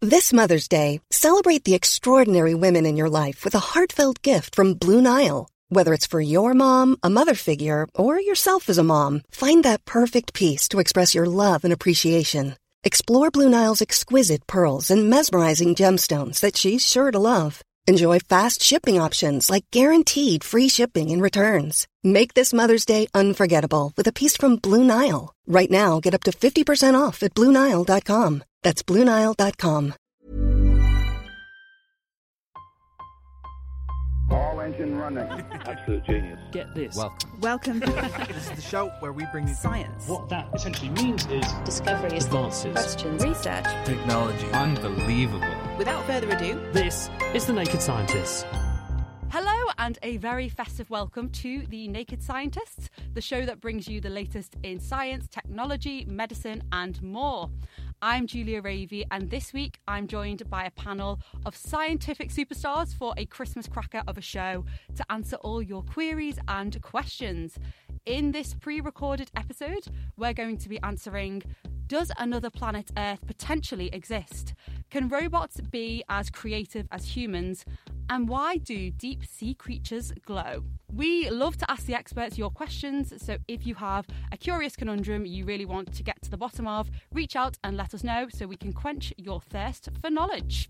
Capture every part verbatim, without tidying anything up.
This Mother's Day, celebrate the extraordinary women in your life with a heartfelt gift from Blue Nile. Whether it's for your mom, a mother figure, or yourself as a mom, find that perfect piece to express your love and appreciation. Explore Blue Nile's exquisite pearls and mesmerizing gemstones that she's sure to love. Enjoy fast shipping options like guaranteed free shipping and returns. Make this Mother's Day unforgettable with a piece from Blue Nile. Right now, get up to fifty percent off at Blue Nile dot com. That's Blue Nile dot com. All engine running. Absolute genius. Get this. Welcome. Welcome. This is the show where we bring you Science. What that essentially means is discoveries, advances, Questions. Research. technology. Unbelievable. Without further ado, this is The Naked Scientists. Hello and a very festive welcome to The Naked Scientists, the show that brings you the latest in science, technology, medicine and more. I'm Julia Ravey, and this week I'm joined by a panel of scientific superstars for a Christmas cracker of a show to answer all your queries and questions. In this pre-recorded episode, we're going to be answering: does another planet Earth potentially exist? Can robots be as creative as humans? And why do deep sea creatures glow? We love to ask the experts your questions, so if you have a curious conundrum you really want to get to the bottom of, reach out and let us know so we can quench your thirst for knowledge.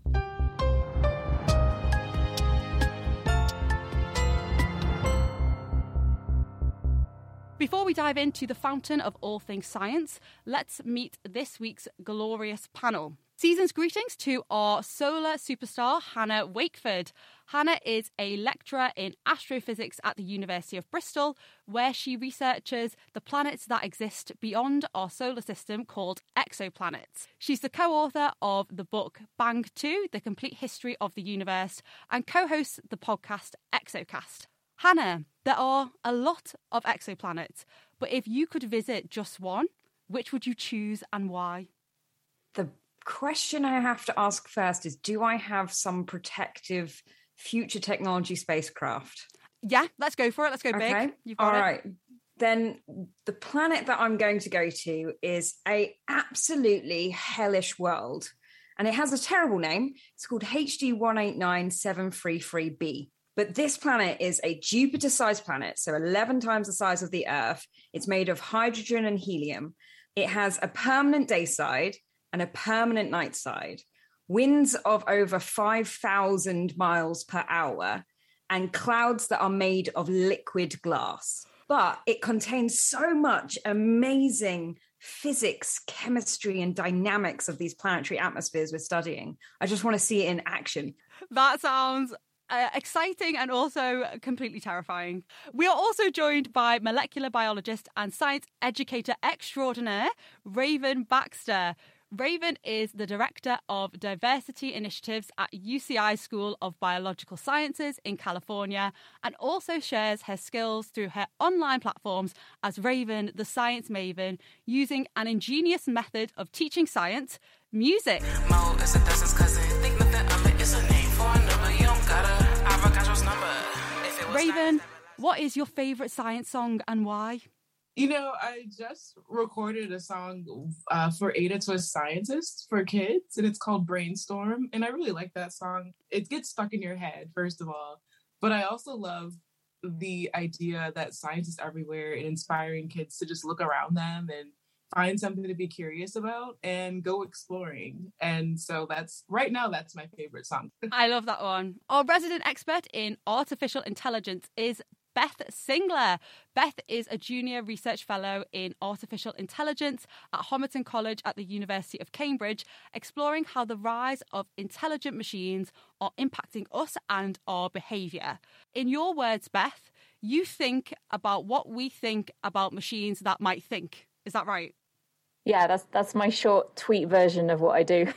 Before we dive into the fountain of all things science, let's meet this week's glorious panel. Season's greetings to our solar superstar, Hannah Wakeford. Hannah is a lecturer in astrophysics at the University of Bristol, where she researches the planets that exist beyond our solar system called exoplanets. She's the co-author of the book Bang two, The Complete History of the Universe, and co-hosts the podcast Exocast. Hannah, there are a lot of exoplanets, but if you could visit just one, which would you choose and why? The question I have to ask first is, do I have some protective future technology spacecraft? Yeah, let's go for it. Let's go big. Okay. You've got All it. right. Then the planet that I'm going to go to is a absolutely hellish world. And it has a terrible name. It's called H D one eight nine seven three three b. But this planet is a Jupiter-sized planet, so eleven times the size of the Earth. It's made of hydrogen and helium. It has a permanent day side and a permanent night side, winds of over five thousand miles per hour, and clouds that are made of liquid glass. But it contains so much amazing physics, chemistry, and dynamics of these planetary atmospheres we're studying. I just want to see it in action. That sounds Uh, exciting and also completely terrifying. We are also joined by molecular biologist and science educator extraordinaire, Raven Baxter. Raven is the Director of Diversity Initiatives at U C I School of Biological Sciences in California, and also shares her skills through her online platforms as Raven the Science Maven, using an ingenious method of teaching science, music. Mo is a distance cousin. Think nothing of it. It's a name for a number. You don't gotta. Avocado's number. If it was Raven, not- what is your favourite science song and why? You know, I just recorded a song uh, for Ada Twist Scientists for kids, and it's called Brainstorm. And I really like that song. It gets stuck in your head, first of all. But I also love the idea that science is everywhere and inspiring kids to just look around them and find something to be curious about and go exploring. And so that's, right now, that's my favorite song. I love that one. Our resident expert in artificial intelligence is Beth Singler. Beth is a junior research fellow in artificial intelligence at Homerton College at the University of Cambridge, exploring how the rise of intelligent machines are impacting us and our behaviour. In your words, Beth, you think about what we think about machines that might think. Is that right? Yeah, that's that's my short tweet version of what I do.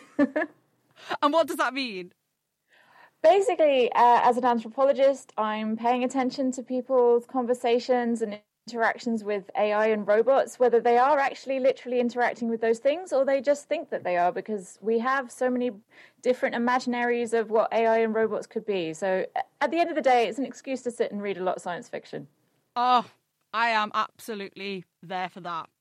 And what does that mean? Basically, uh, as an anthropologist, I'm paying attention to people's conversations and interactions with A I and robots, whether they are actually literally interacting with those things or they just think that they are, because we have so many different imaginaries of what A I and robots could be. So at the end of the day, it's an excuse to sit and read a lot of science fiction. Oh, I am absolutely there for that.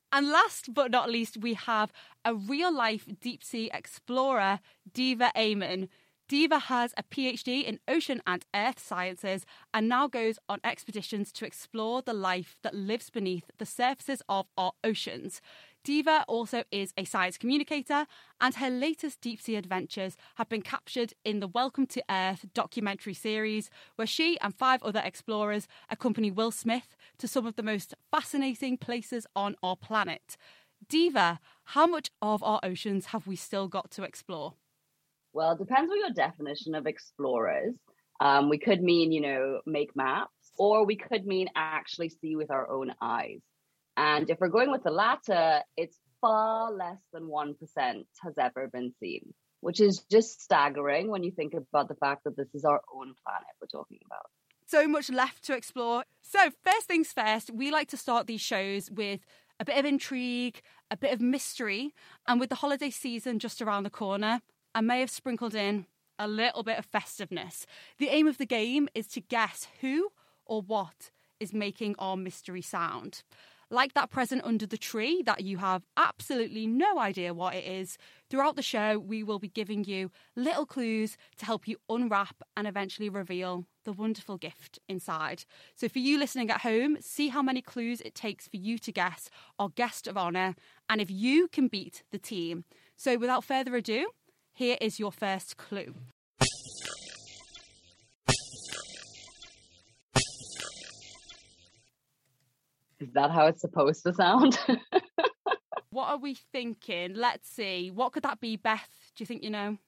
And last but not least, we have a real-life deep-sea explorer, Diva Amon. Diva has a PhD in ocean and earth sciences and now goes on expeditions to explore the life that lives beneath the surfaces of our oceans. Diva also is a science communicator, and her latest deep-sea adventures have been captured in the Welcome to Earth documentary series, where she and five other explorers accompany Will Smith to some of the most fascinating places on our planet. Diva, how much of our oceans have we still got to explore? Well, it depends on your definition of explorers. Um, we could mean, you know, make maps, or we could mean actually see with our own eyes. And if we're going with the latter, it's far less than one percent has ever been seen, which is just staggering when you think about the fact that this is our own planet we're talking about. So much left to explore. So first things first, we like to start these shows with a bit of intrigue, a bit of mystery. And with the holiday season just around the corner, I may have sprinkled in a little bit of festiveness. The aim of the game is to guess who or what is making our mystery sound. Like that present under the tree that you have absolutely no idea what it is, throughout the show we will be giving you little clues to help you unwrap and eventually reveal the wonderful gift inside. So for you listening at home, see how many clues it takes for you to guess our guest of honour, and if you can beat the team. So without further ado, here is your first clue. Is that how it's supposed to sound? What are we thinking? Let's see. What could that be, Beth? Do you think you know?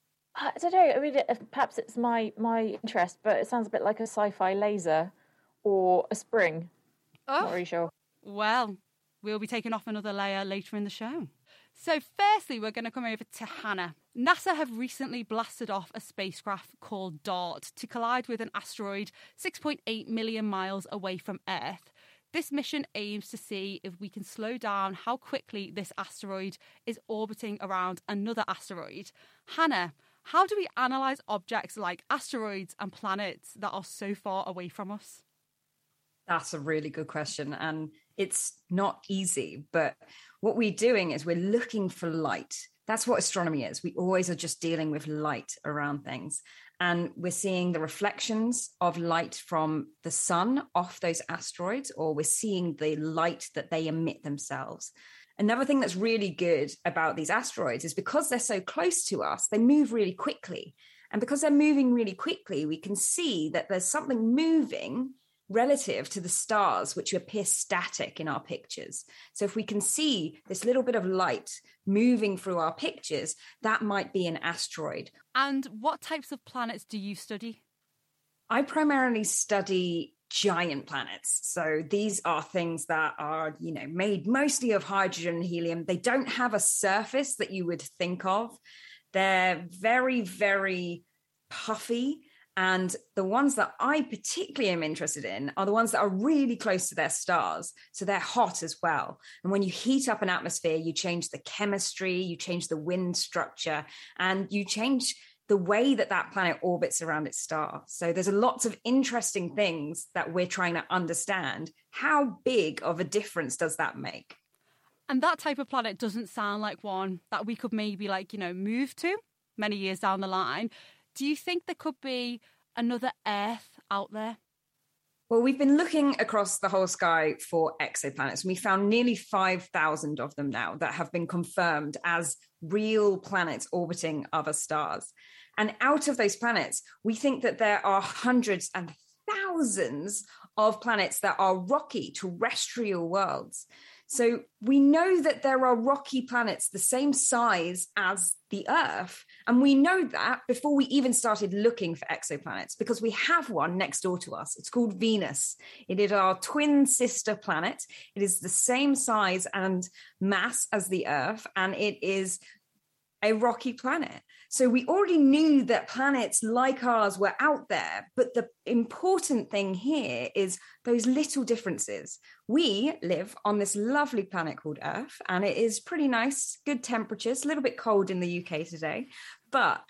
I don't know. I mean, perhaps it's my, my interest, but it sounds a bit like a sci-fi laser or a spring. Oh, not really sure. Well, we'll be taking off another layer later in the show. So firstly, we're going to come over to Hannah. NASA have recently blasted off a spacecraft called DART to collide with an asteroid six point eight million miles away from Earth. This mission aims to see if we can slow down how quickly this asteroid is orbiting around another asteroid. Hannah, how do we analyse objects like asteroids and planets that are so far away from us? That's a really good question, and it's not easy, but what we're doing is we're looking for light. That's what astronomy is. We always are just dealing with light around things, and we're seeing the reflections of light from the sun off those asteroids, or we're seeing the light that they emit themselves. Another thing that's really good about these asteroids is because they're so close to us, they move really quickly. And because they're moving really quickly, we can see that there's something moving relative to the stars, which appear static in our pictures. So if we can see this little bit of light moving through our pictures, that might be an asteroid. And what types of planets do you study? I primarily study giant planets. So these are things that are, you know, made mostly of hydrogen and helium. They don't have a surface that you would think of. They're very, very puffy. And the ones that I particularly am interested in are the ones that are really close to their stars. So they're hot as well. And when you heat up an atmosphere, you change the chemistry, you change the wind structure, and you change the way that that planet orbits around its star. So there's lots of interesting things that we're trying to understand. How big of a difference does that make? And that type of planet doesn't sound like one that we could maybe, like, you know, move to many years down the line. Do you think there could be another Earth out there? Well, we've been looking across the whole sky for exoplanets, and we found nearly five thousand of them now that have been confirmed as real planets orbiting other stars. And out of those planets, we think that there are hundreds and thousands of planets that are rocky terrestrial worlds. So we know that there are rocky planets the same size as the Earth. And we know that before we even started looking for exoplanets, because we have one next door to us. It's called Venus. It is our twin sister planet. It is the same size and mass as the Earth, and it is a rocky planet. So we already knew that planets like ours were out there, but the important thing here is those little differences. We live on this lovely planet called Earth, and it is pretty nice, good temperatures, a little bit cold in the U K today, but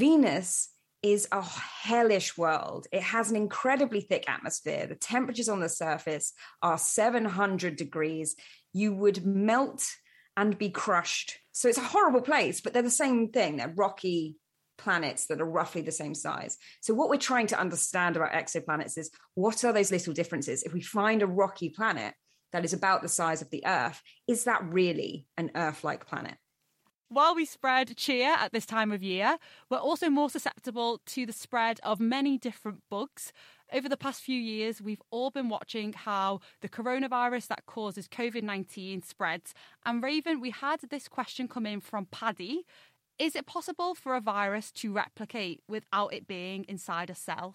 Venus is a hellish world. It has an incredibly thick atmosphere. The temperatures on the surface are seven hundred degrees. you would melt and be crushed. So it's a horrible place, but they're the same thing. They're rocky planets that are roughly the same size. So what we're trying to understand about exoplanets is, what are those little differences? If we find a rocky planet that is about the size of the Earth, is that really an Earth-like planet? While we spread cheer at this time of year, we're also more susceptible to the spread of many different bugs. Over the past few years, we've all been watching how the coronavirus that causes covid nineteen spreads. And Raven, we had this question come in from Paddy. Is it possible for a virus to replicate without it being inside a cell?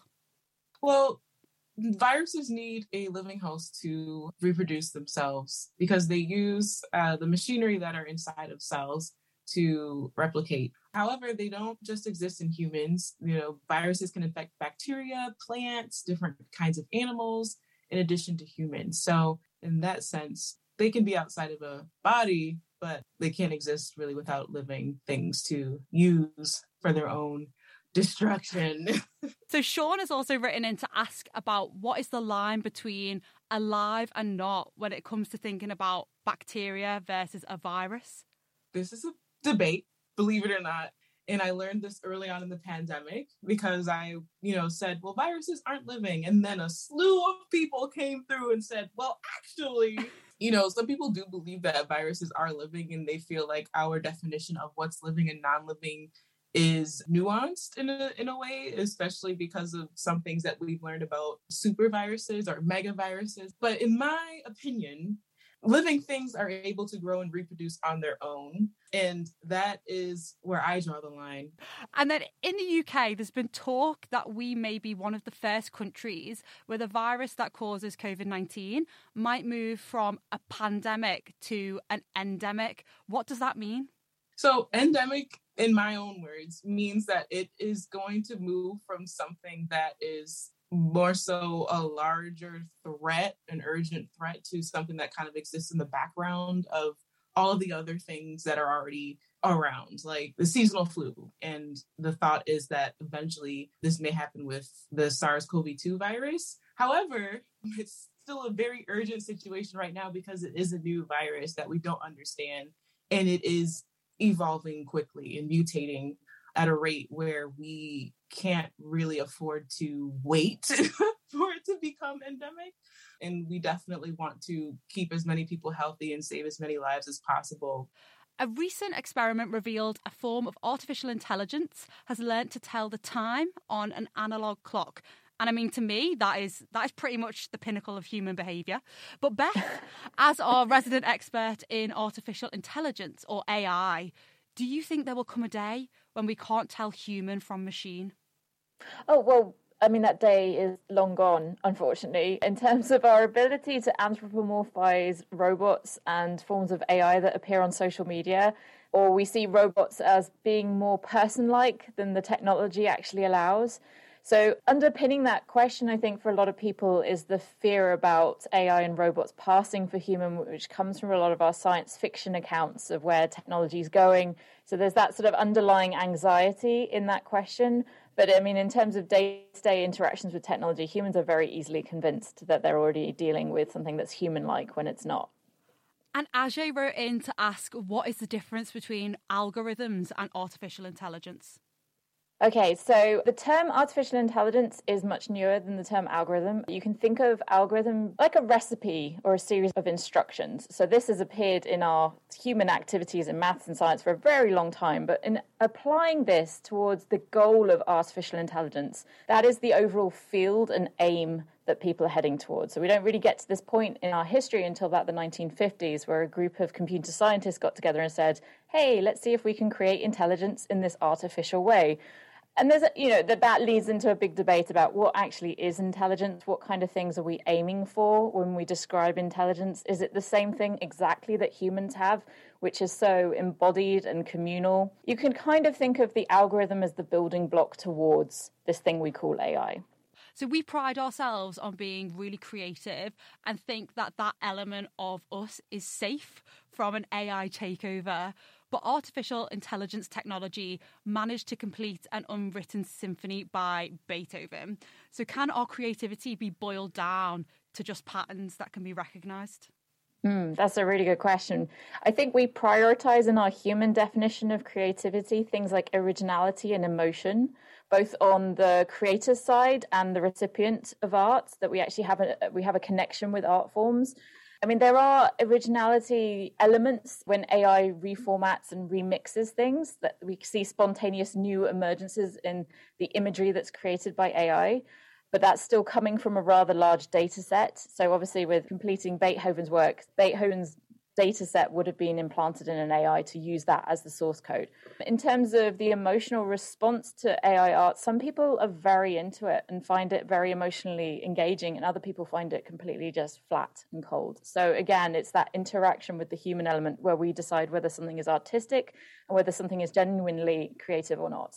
Well, viruses need a living host to reproduce themselves because they use uh, the machinery that are inside of cells to replicate. However, they don't just exist in humans. You know, viruses can infect bacteria, plants, different kinds of animals, in addition to humans. So in that sense, they can be outside of a body, but they can't exist really without living things to use for their own destruction. So Sean has also written in to ask about what is the line between alive and not when it comes to thinking about bacteria versus a virus. This is a debate, believe it or not. And I learned this early on in the pandemic because I, you know, said, well, viruses aren't living. And then a slew of people came through and said, well, actually, you know, some people do believe that viruses are living, and they feel like our definition of what's living and non-living is nuanced in a in a way, especially because of some things that we've learned about super viruses or megaviruses. But in my opinion, living things are able to grow and reproduce on their own. And that is where I draw the line. And then in the U K, there's been talk that we may be one of the first countries where the virus that causes covid nineteen might move from a pandemic to an endemic. What does that mean? So endemic, in my own words, means that it is going to move from something that is more so a larger threat, an urgent threat, to something that kind of exists in the background of all of the other things that are already around, like the seasonal flu. And the thought is that eventually this may happen with the SARS-C o V two virus. However, it's still a very urgent situation right now because it is a new virus that we don't understand, and it is evolving quickly and mutating at a rate where we can't really afford to wait for it to become endemic. And we definitely want to keep as many people healthy and save as many lives as possible. A recent experiment revealed a form of artificial intelligence has learnt to tell the time on an analog clock. And I mean, to me, that is that is pretty much the pinnacle of human behaviour. But Beth, as our resident expert in artificial intelligence, or A I, do you think there will come a day when we can't tell human from machine? Oh, well, I mean, that day is long gone, unfortunately, in terms of our ability to anthropomorphize robots and forms of A I that appear on social media, or we see robots as being more person-like than the technology actually allows. So underpinning that question, I think, for a lot of people is the fear about A I and robots passing for human, which comes from a lot of our science fiction accounts of where technology is going. So there's that sort of underlying anxiety in that question. But I mean, in terms of day-to-day interactions with technology, humans are very easily convinced that they're already dealing with something that's human-like when it's not. And Ajay wrote in to ask, what is the difference between algorithms and artificial intelligence? Okay, so the term artificial intelligence is much newer than the term algorithm. You can think of algorithm like a recipe or a series of instructions. So this has appeared in our human activities in maths and science for a very long time. But in applying this towards the goal of artificial intelligence, that is the overall field and aim that people are heading towards. So we don't really get to this point in our history until about the nineteen fifties, where a group of computer scientists got together and said, hey, let's see if we can create intelligence in this artificial way. And there's, a, you know, that that leads into a big debate about what actually is intelligence. What kind of things are we aiming for when we describe intelligence? Is it the same thing exactly that humans have, which is so embodied and communal? You can kind of think of the algorithm as the building block towards this thing we call A I. So we pride ourselves on being really creative and think that that element of us is safe from an A I takeover. But artificial intelligence technology managed to complete an unwritten symphony by Beethoven. So can our creativity be boiled down to just patterns that can be recognised? Mm, that's a really good question. I think we prioritize in our human definition of creativity things like originality and emotion, both on the creator side and the recipient of art, that we actually have a we have a connection with art forms. I mean, there are originality elements when A I reformats and remixes things, that we see spontaneous new emergences in the imagery that's created by A I. But that's still coming from a rather large data set. So obviously with completing Beethoven's work, Beethoven's data set would have been implanted in an A I to use that as the source code. In terms of the emotional response to A I art, some people are very into it and find it very emotionally engaging, and other people find it completely just flat and cold. So again, it's that interaction with the human element where we decide whether something is artistic and whether something is genuinely creative or not.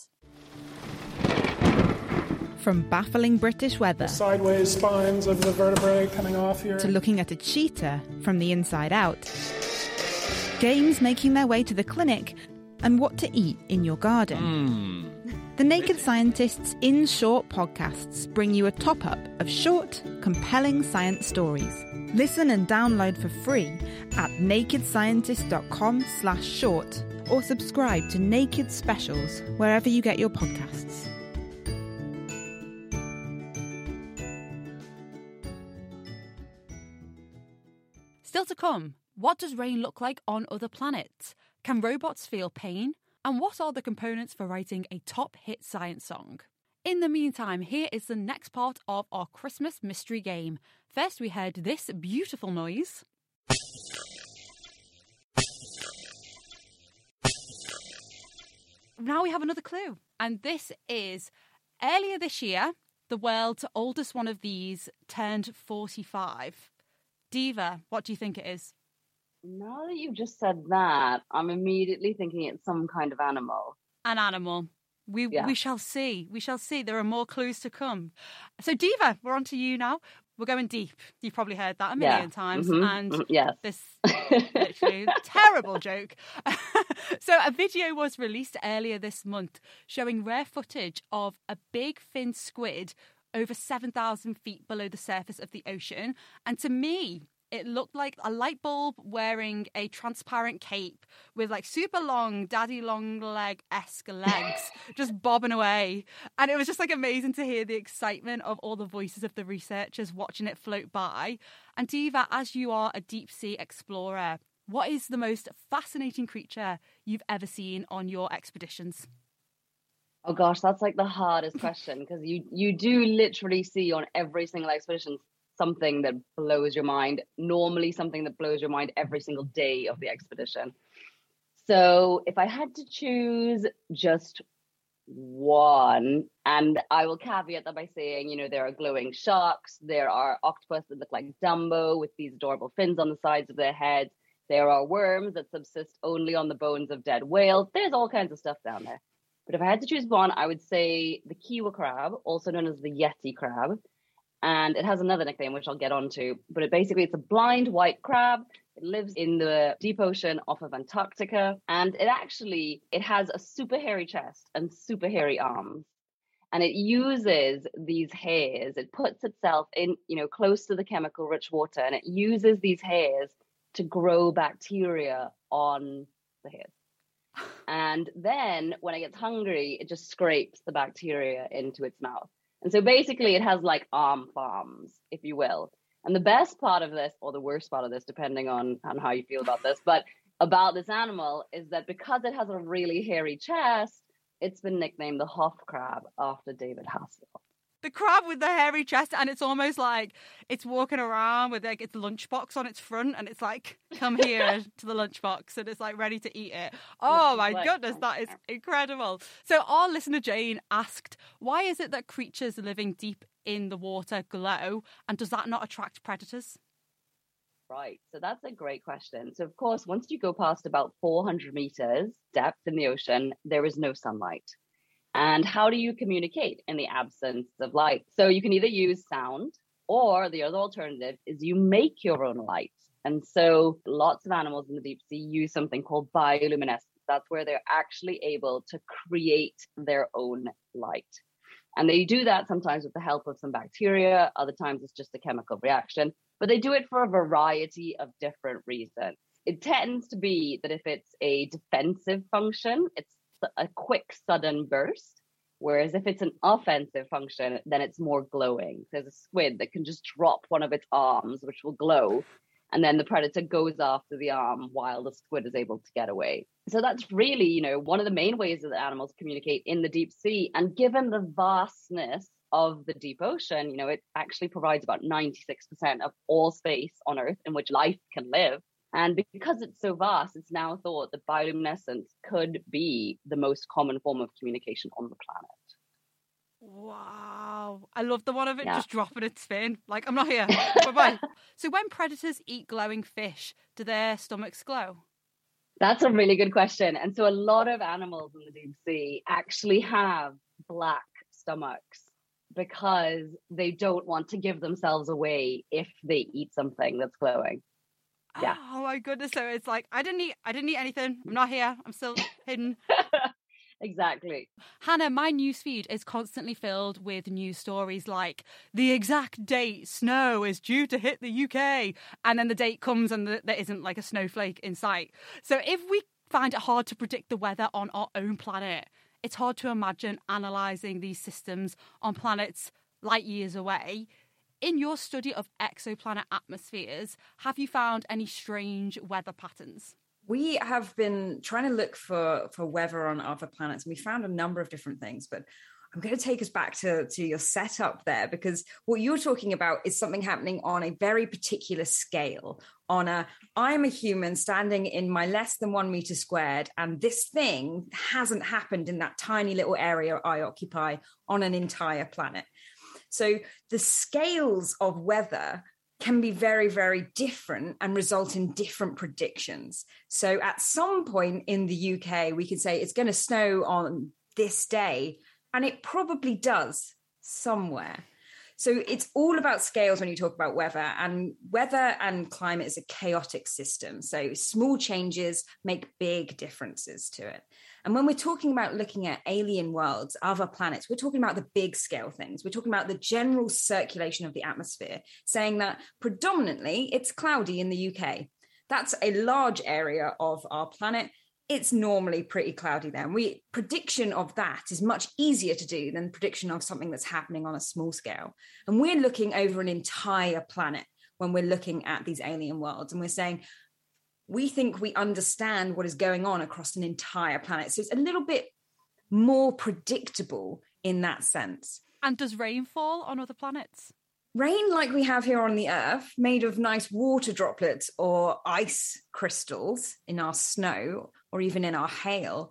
From baffling British weather, the sideways spines of the vertebrae coming off here, to looking at a cheetah from the inside out, games making their way to the clinic, and what to eat in your garden. Mm. The Naked Scientists in Short podcasts bring you a top-up of short, compelling science stories. Listen and download for free at nakedscientist.com slash short or subscribe to Naked Specials wherever you get your podcasts. Still to come, what does rain look like on other planets? Can robots feel pain? And what are the components for writing a top hit science song? In the meantime, here is the next part of our Christmas mystery game. First, we heard this beautiful noise. Now we have another clue. And this is, earlier this year, the world's oldest one of these turned forty-five. Diva, what do you think it is? Now that you've just said that, I'm immediately thinking it's some kind of animal. An animal. We yeah. we shall see. We shall see. There are more clues to come. So, Diva, we're on to you now. We're going deep. You've probably heard that a million yeah. times. Mm-hmm. And mm-hmm. yes. this literally terrible joke. So a video was released earlier this month showing rare footage of a big fin squid over seven thousand feet below the surface of the ocean. And to me, it looked like a light bulb wearing a transparent cape with like super long, daddy long leg-esque legs just bobbing away. And it was just like amazing to hear the excitement of all the voices of the researchers watching it float by. And Diva, as you are a deep sea explorer, what is the most fascinating creature you've ever seen on your expeditions? Oh gosh, that's like the hardest question, because you you do literally see on every single expedition something that blows your mind, normally something that blows your mind every single day of the expedition. So if I had to choose just one, and I will caveat that by saying, you know, there are glowing sharks, there are octopus that look like Dumbo with these adorable fins on the sides of their heads, there are worms that subsist only on the bones of dead whales, there's all kinds of stuff down there. But if I had to choose one, I would say the Kiwa crab, also known as the Yeti crab. And it has another nickname, which I'll get onto. But it basically, it's a blind white crab. It lives in the deep ocean off of Antarctica. And it actually, it has a super hairy chest and super hairy arms. And it uses these hairs. It puts itself in, you know, close to the chemical rich water. And it uses these hairs to grow bacteria on the hairs. And then when it gets hungry, it just scrapes the bacteria into its mouth. And so basically it has like arm farms, if you will. And the best part of this, or the worst part of this, depending on, on how you feel about this, but about this animal is that because it has a really hairy chest, it's been nicknamed the Hoff crab after David Hasselhoff. The crab with the hairy chest, and it's almost like it's walking around with like its lunchbox on its front, and it's like, come here to the lunchbox, and it's like ready to eat it. Oh my goodness, that is incredible. So our listener Jane asked, why is it that creatures living deep in the water glow, and does that not attract predators? Right, so that's a great question. So of course, once you go past about four hundred meters depth in the ocean, there is no sunlight. And how do you communicate in the absence of light? So you can either use sound, or the other alternative is you make your own light. And so lots of animals in the deep sea use something called bioluminescence. That's where they're actually able to create their own light. And they do that sometimes with the help of some bacteria. Other times it's just a chemical reaction. but they do it for a variety of different reasons. It tends to be that if it's a defensive function, it's a quick, sudden burst. Whereas if it's an offensive function, then it's more glowing. There's a squid that can just drop one of its arms, which will glow. And then the predator goes after the arm while the squid is able to get away. So that's really, you know, one of the main ways that animals communicate in the deep sea. And given the vastness of the deep ocean, you know, it actually provides about ninety-six percent of all space on Earth in which life can live. And because it's so vast, it's now thought that bioluminescence could be the most common form of communication on the planet. Wow. I love the one of it Yeah. just dropping its spin. Like, I'm not here. Bye-bye. So when predators eat glowing fish, do their stomachs glow? That's a really good question. And so a lot of animals in the deep sea actually have black stomachs because they don't want to give themselves away if they eat something that's glowing. Yeah. Oh my goodness. So it's like, I didn't eat, I didn't eat anything. I'm not here. I'm still hidden. Exactly. Hannah, my newsfeed is constantly filled with news stories like the exact date snow is due to hit the U K. And then the date comes and the, there isn't like a snowflake in sight. So if we find it hard to predict the weather on our own planet, it's hard to imagine analysing these systems on planets light years away. In your study of exoplanet atmospheres, have you found any strange weather patterns? We have been trying to look for, for weather on other planets, and we found a number of different things, but I'm going to take us back to, to your setup there, because what you're talking about is something happening on a very particular scale. On a, I'm a human standing in my less than one meter squared, and this thing hasn't happened in that tiny little area I occupy on an entire planet. So the scales of weather can be very, very different and result in different predictions. So at some point in the U K, we could say it's going to snow on this day, and it probably does somewhere. So it's all about scales when you talk about weather, and weather and climate is a chaotic system. So small changes make big differences to it. And when we're talking about looking at alien worlds, other planets, we're talking about the big scale things. We're talking about the general circulation of the atmosphere, saying that predominantly it's cloudy in the U K. That's a large area of our planet. It's normally pretty cloudy there. And we prediction of that is much easier to do than prediction of something that's happening on a small scale. And we're looking over an entire planet when we're looking at these alien worlds. And we're saying, we think we understand what is going on across an entire planet. So it's a little bit more predictable in that sense. And does rain fall on other planets? Rain like we have here on the Earth, made of nice water droplets or ice crystals in our snow or even in our hail.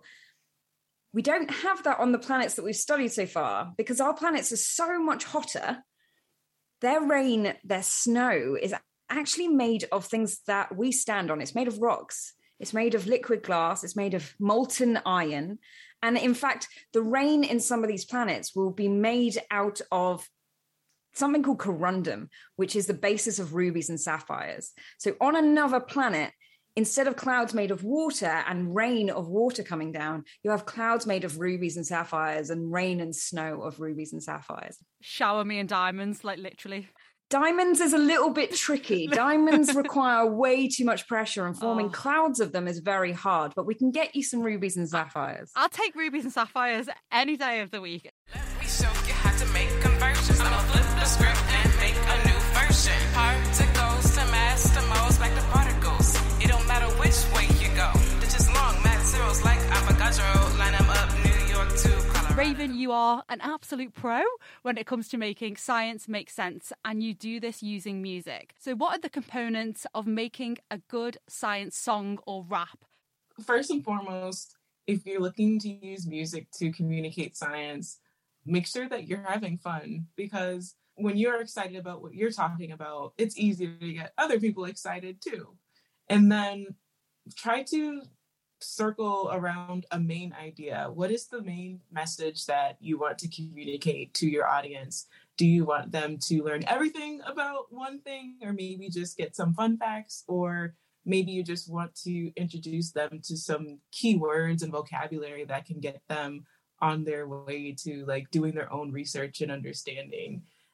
We don't have that on the planets that we've studied so far because our planets are so much hotter. Their rain, their snow is actually made of things that we stand on. It's made of rocks. It's made of liquid glass. It's made of molten iron. And in fact, the rain in some of these planets will be made out of something called corundum, which is the basis of rubies and sapphires. So on another planet, instead of clouds made of water and rain of water coming down, you have clouds made of rubies and sapphires and rain and snow of rubies and sapphires. Shower me in diamonds, like literally. Diamonds is a little bit tricky. Diamonds require way too much pressure, and forming oh. clouds of them is very hard, but we can get you some rubies and sapphires. I'll take rubies and sapphires any day of the week. Let me show you how to make conversions. I'ma flip the script and make a new version. Particles to master modes back to particles. It don't matter which way you go. They're just long mad zeros like Avogadro. Line them up, New York to Colorado. Raven, you are an absolute pro when it comes to making science make sense, and you do this using music. So what are the components of making a good science song or rap? First and foremost, if you're looking to use music to communicate science, make sure that you're having fun, because when you're excited about what you're talking about, it's easier to get other people excited too. And then try to circle around a main idea. What is the main message that you want to communicate to your audience? Do you want them to learn everything about one thing, or maybe just get some fun facts, or maybe you just want to introduce them to some keywords and vocabulary that can get them on their way to like doing their own research and understanding?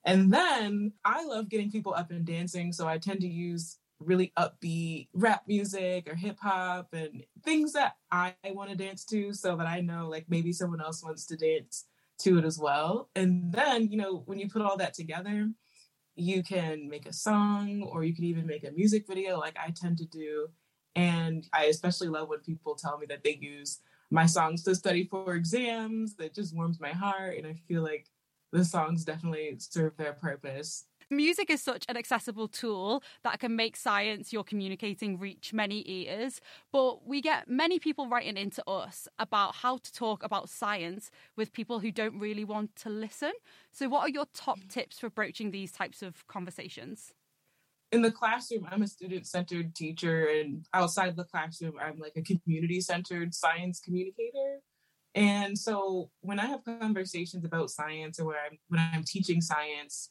And then I love getting people up and dancing. So I tend to use really upbeat rap music or hip hop and things that I want to dance to so that I know like maybe someone else wants to dance to it as well. And then, you know, when you put all that together, you can make a song or you can even make a music video like I tend to do. And I especially love when people tell me that they use my songs to study for exams. That just warms my heart. And I feel like the songs definitely serve their purpose. Music is such an accessible tool that can make science you're communicating reach many ears, but we get many people writing into us about how to talk about science with people who don't really want to listen. So what are your top tips for broaching these types of conversations? In the classroom, I'm a student-centered teacher, and outside of the classroom, I'm like a community-centered science communicator. And so when I have conversations about science or when I'm, when I'm teaching science,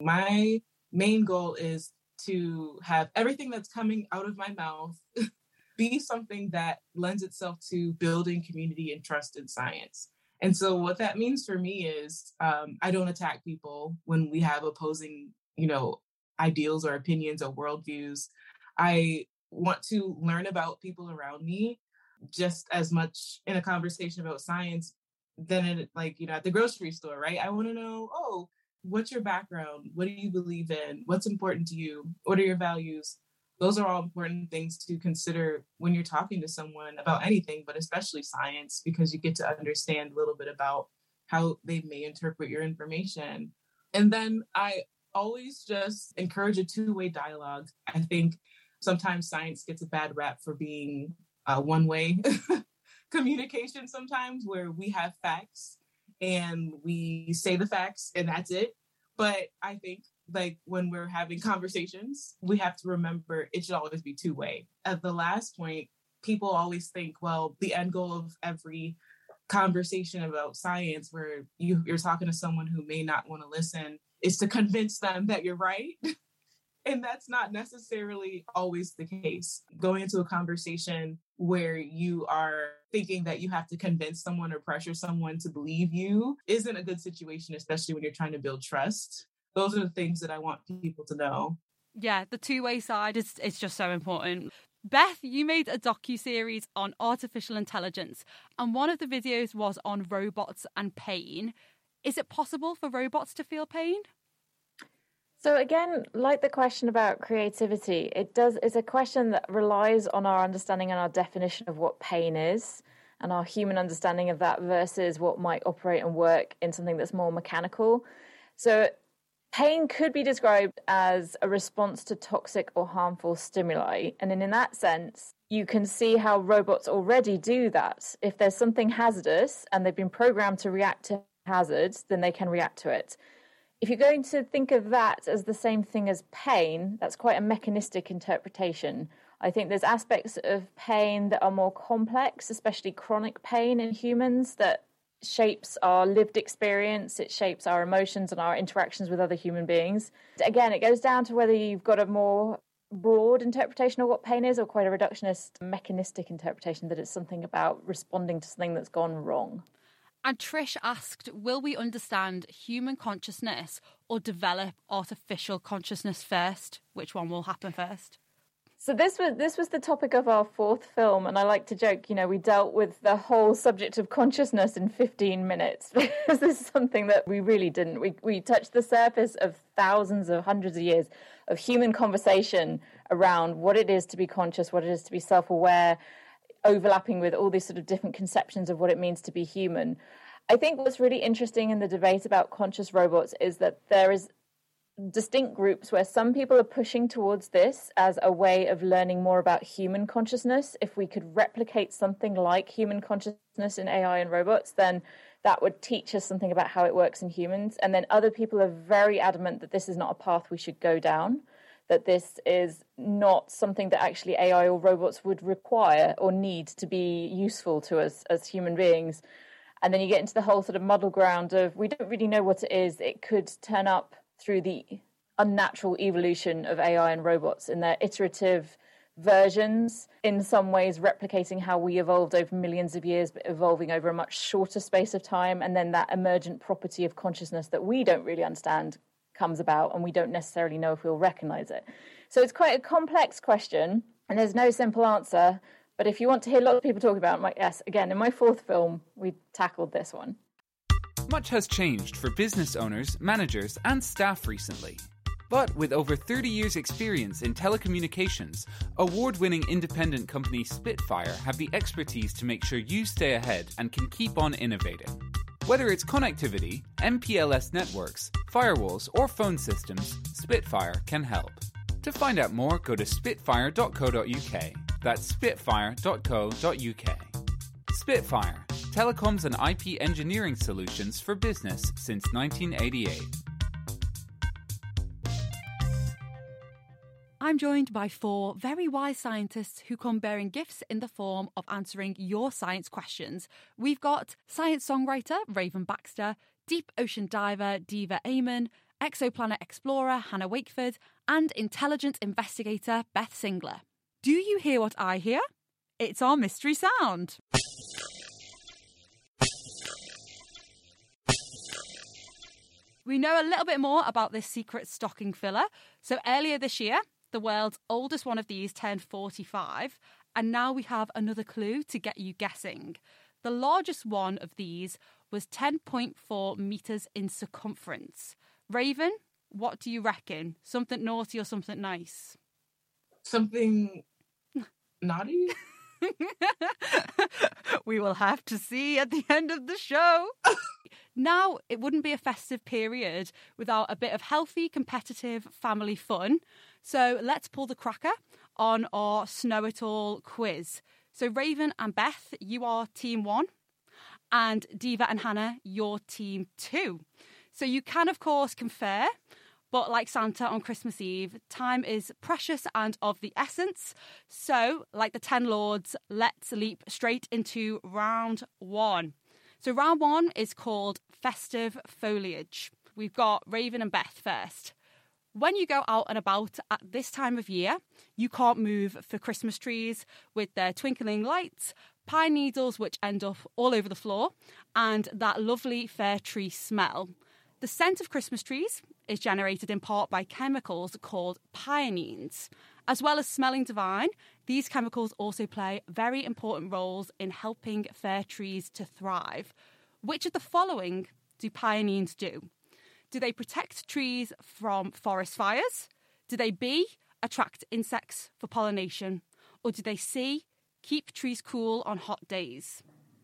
my main goal is to have everything that's coming out of my mouth be something that lends itself to building community and trust in science. And so what that means for me is um, I don't attack people when we have opposing, you know, ideals or opinions or worldviews. I want to learn about people around me just as much in a conversation about science than in, like, you know, at the grocery store, right? I want to know, oh, what's your background? What do you believe in? What's important to you? What are your values? Those are all important things to consider when you're talking to someone about anything, but especially science, because you get to understand a little bit about how they may interpret your information. And then I always just encourage a two-way dialogue. I think sometimes science gets a bad rap for being uh, one-way communication sometimes, where we have facts and we say the facts and that's it. But I think like when we're having conversations, we have to remember it should always be two-way. At the last point, people always think, well, the end goal of every conversation about science where you, you're talking to someone who may not want to listen is to convince them that you're right. And that's not necessarily always the case. Going into a conversation where you are thinking that you have to convince someone or pressure someone to believe you isn't a good situation, especially when you're trying to build trust. Those are the things that I want people to know. Yeah, the two-way side is, is just so important. Beth, you made a docu-series on artificial intelligence, and one of the videos was on robots and pain. Is it possible for robots to feel pain? So again, like the question about creativity, it does it's a question that relies on our understanding and our definition of what pain is and our human understanding of that versus what might operate and work in something that's more mechanical. So pain could be described as a response to toxic or harmful stimuli. And in that sense, you can see how robots already do that. If there's something hazardous and they've been programmed to react to hazards, then they can react to it. If you're going to think of that as the same thing as pain, that's quite a mechanistic interpretation. I think there's aspects of pain that are more complex, especially chronic pain in humans, that shapes our lived experience, it shapes our emotions and our interactions with other human beings. Again, it goes down to whether you've got a more broad interpretation of what pain is or quite a reductionist mechanistic interpretation that it's something about responding to something that's gone wrong. And Trish asked, will we understand human consciousness or develop artificial consciousness first? Which one will happen first? So this was this was the topic of our fourth film, and I like to joke, you know, we dealt with the whole subject of consciousness in fifteen minutes, because this is something that we really didn't. We we touched the surface of thousands of hundreds of years of human conversation around what it is to be conscious, what it is to be self-aware, overlapping with all these sort of different conceptions of what it means to be human. I think what's really interesting in the debate about conscious robots is that there is distinct groups where some people are pushing towards this as a way of learning more about human consciousness. If we could replicate something like human consciousness in A I and robots, then that would teach us something about how it works in humans. And then other people are very adamant that this is not a path we should go down, that this is not something that actually A I or robots would require or need to be useful to us as human beings. And then you get into the whole sort of muddle ground of we don't really know what it is. It could turn up through the unnatural evolution of A I and robots in their iterative versions, in some ways replicating how we evolved over millions of years, but evolving over a much shorter space of time. And then that emergent property of consciousness that we don't really understand comes about and we don't necessarily know if we'll recognize it. So it's quite a complex question and there's no simple answer. But if you want to hear lots of people talk about it, my, yes, again, in my fourth film, we tackled this one. Much has changed for business owners, managers, and staff recently. But with over thirty years' experience in telecommunications, award-winning independent company Spitfire have the expertise to make sure you stay ahead and can keep on innovating. Whether it's connectivity, M P L S networks, firewalls, or phone systems, Spitfire can help. To find out more, go to spitfire dot co dot uk. That's spitfire dot co dot uk. Spitfire, telecoms and I P engineering solutions for business since nineteen eighty-eight. I'm joined by four very wise scientists who come bearing gifts in the form of answering your science questions. We've got science songwriter Raven Baxter, deep ocean diver Diva Amon, exoplanet explorer Hannah Wakeford, and intelligence investigator Beth Singler. Do you hear what I hear? It's our mystery sound. We know a little bit more about this secret stocking filler. So earlier this year, the world's oldest one of these turned forty-five, and now we have another clue to get you guessing. The largest one of these was ten point four metres in circumference. Raven, what do you reckon? Something naughty or something nice? Something naughty? We will have to see at the end of the show. Now, it wouldn't be a festive period without a bit of healthy, competitive family fun. So let's pull the cracker on our Snow It All quiz. So Raven and Beth, you are team one. And Diva and Hannah, you're team two. So you can, of course, confer. But like Santa on Christmas Eve, time is precious and of the essence. So, like the Ten Lords, let's leap straight into round one. So round one is called Festive Foliage. We've got Raven and Beth first. When you go out and about at this time of year, you can't move for Christmas trees with their twinkling lights, pine needles which end up all over the floor, and that lovely fair tree smell. The scent of Christmas trees is generated in part by chemicals called pionines. As well as smelling divine, these chemicals also play very important roles in helping fair trees to thrive. Which of the following do pionines do? Do they protect trees from forest fires? Do they B, attract insects for pollination? Or do they C, keep trees cool on hot days?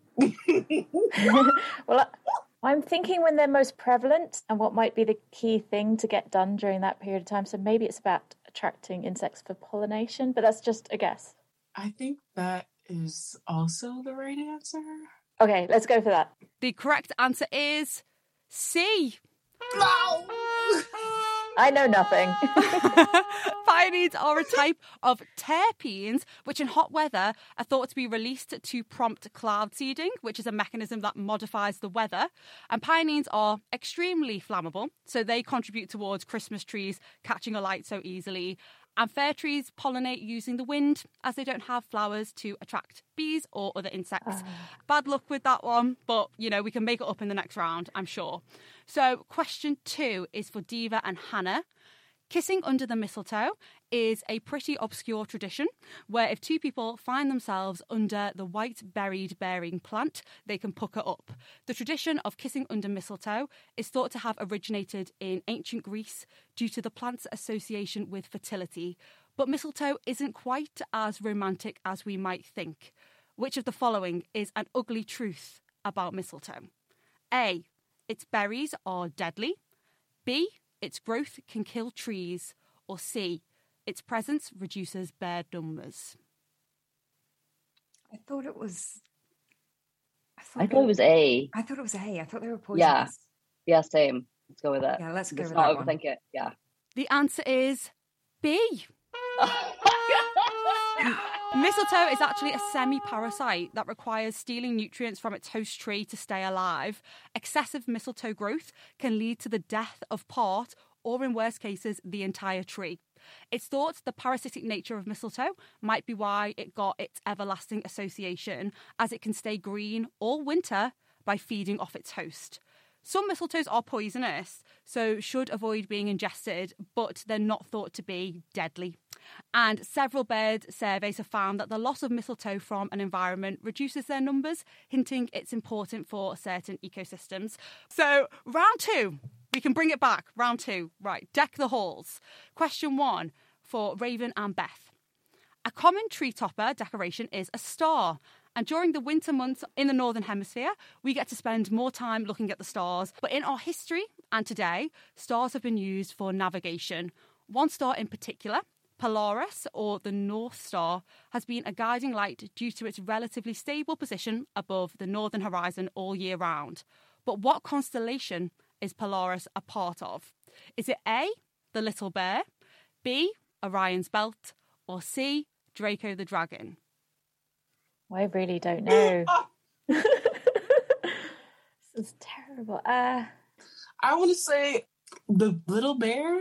Well, I'm thinking when they're most prevalent and what might be the key thing to get done during that period of time. So maybe it's about attracting insects for pollination, but that's just a guess. I think that is also the right answer. Okay, let's go for that. The correct answer is C. No! I know nothing. Pionines are a type of terpenes which in hot weather are thought to be released to prompt cloud seeding, which is a mechanism that modifies the weather. And pionines are extremely flammable, so they contribute towards Christmas trees catching alight so easily. And fair trees pollinate using the wind as they don't have flowers to attract bees or other insects. Uh. Bad luck with that one, but, you know, we can make it up in the next round, I'm sure. So question two is for Diva and Hannah. Kissing under the mistletoe is a pretty obscure tradition where if two people find themselves under the white berried bearing plant, they can pucker up. The tradition of kissing under mistletoe is thought to have originated in ancient Greece due to the plant's association with fertility. But mistletoe isn't quite as romantic as we might think. Which of the following is an ugly truth about mistletoe? A, its berries are deadly. B, its growth can kill trees. Or C, its presence reduces bird numbers. I thought it was... I thought, I thought it was A. I thought it was A. I thought they were poisonous. Yeah, yeah, same. Let's go with that. Yeah, let's go let's with not that one. Overthink it, yeah. The answer is B. Mistletoe is actually a semi-parasite that requires stealing nutrients from its host tree to stay alive. Excessive mistletoe growth can lead to the death of part, or in worst cases, the entire tree. It's thought the parasitic nature of mistletoe might be why it got its everlasting association, as it can stay green all winter by feeding off its host. Some mistletoes are poisonous, so should avoid being ingested, but they're not thought to be deadly. And several bird surveys have found that the loss of mistletoe from an environment reduces their numbers, hinting it's important for certain ecosystems. So round two, we can bring it back. Round two, right, deck the halls. Question one for Raven and Beth. A common tree topper decoration is a star. And during the winter months in the Northern Hemisphere, we get to spend more time looking at the stars. But in our history and today, stars have been used for navigation. One star in particular, Polaris, or the North Star, has been a guiding light due to its relatively stable position above the northern horizon all year round. But what constellation is Polaris a part of? Is it A, the Little Bear, B, Orion's Belt, or C, Draco the Dragon? I really don't know. This is terrible. Uh, I want to say the Little Bear.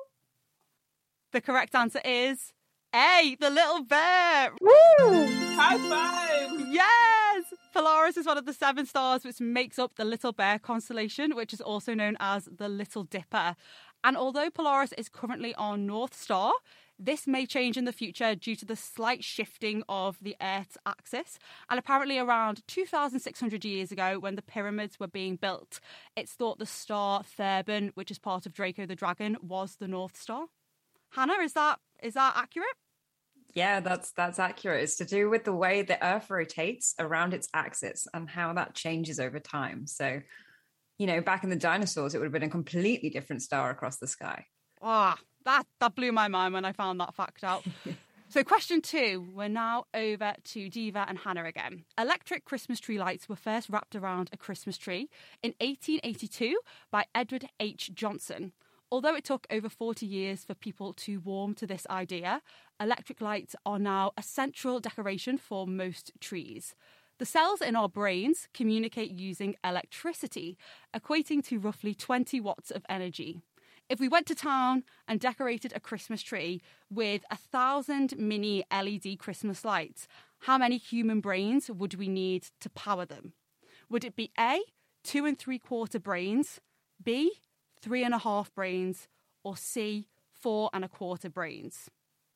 The correct answer is A, the Little Bear. Woo! High five! Yes! Polaris is one of the seven stars which makes up the Little Bear constellation, which is also known as the Little Dipper. And although Polaris is currently our North Star, this may change in the future due to the slight shifting of the Earth's axis. And apparently around two thousand six hundred years ago, when the pyramids were being built, it's thought the star Theban, which is part of Draco the Dragon, was the North Star. Hannah, is that is that accurate? Yeah, that's that's accurate. It's to do with the way the Earth rotates around its axis and how that changes over time. So, you know, back in the dinosaurs, it would have been a completely different star across the sky. Ah, oh, that, that blew my mind when I found that fact out. So question two, we're now over to Diva and Hannah again. Electric Christmas tree lights were first wrapped around a Christmas tree in eighteen eighty-two by Edward H. Johnson. Although it took over forty years for people to warm to this idea, electric lights are now a central decoration for most trees. The cells in our brains communicate using electricity, equating to roughly twenty watts of energy. If we went to town and decorated a Christmas tree with a thousand mini L E D Christmas lights, how many human brains would we need to power them? Would it be A, two and three quarter brains, B, three and a half brains, or C, four and a quarter brains?